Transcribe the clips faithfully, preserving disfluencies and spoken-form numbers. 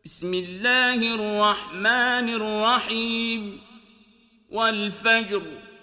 بسم الله الرحمن الرحيم والفجر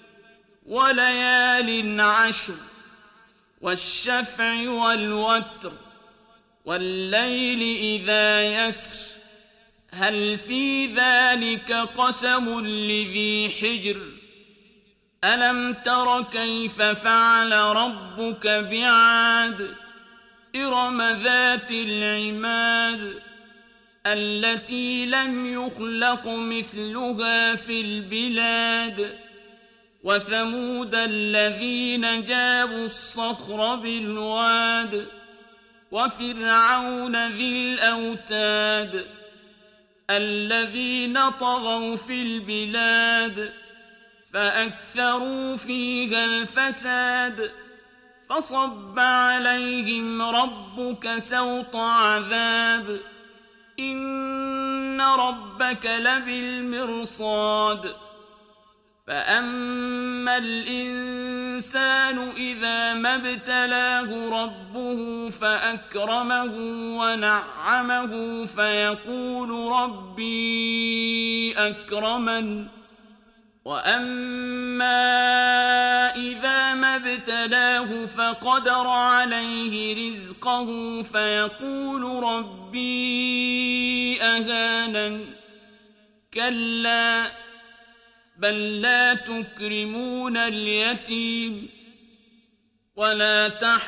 وليال عشر والشفع والوتر والليل إذا يسر هل في ذلك قسم لذي حجر ألم تر كيف فعل ربك بعاد إرم ذات العماد التي لم يخلق مثلها في البلاد وثمود الذين جابوا الصخر بالواد وفرعون ذي الأوتاد الذين طغوا في البلاد فأكثروا فيها الفساد فصب عليهم ربك سوط عذاب إن ربك لبالمرصاد فأما الإنسان إذا ما ابتلاه ربه فأكرمه ونعمه فيقول ربي أكرمن وأما إذا ما ابتلاه فقدر عليه رزقه فيقول ربي أهانن كلا بل لا تكرمون اليتيم ولا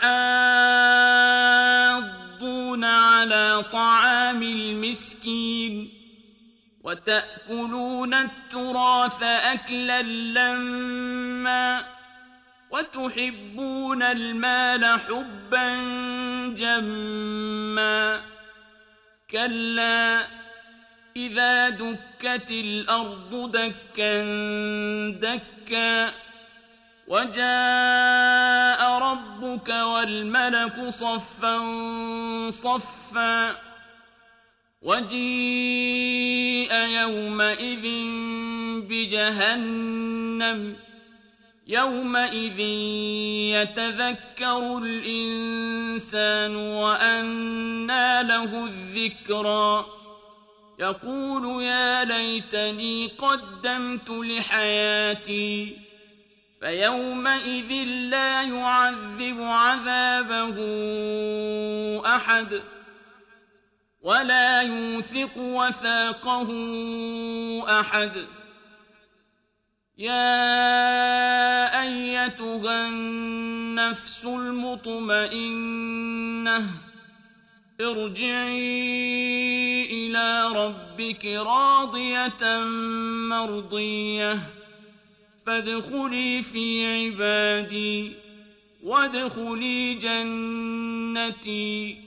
تحاضون على طعام المسكين وتأكلون التراث أكلا لما وتحبون المال حبا جما كلا إذا دكت الأرض دكا دكا وجاء ربك والملك صفا صفا وجيء يومئذ بجهنم يومئذ يتذكر الإنسان وأنى له الذكرى يقول يا ليتني قدمت لحياتي فيومئذ لا يعذب عذابه أحد ولا يوثق وثاقه أحد يا أيتها النفس المطمئنة ارجعي إلى ربك راضية مرضية فادخلي في عبادي وادخلي جنتي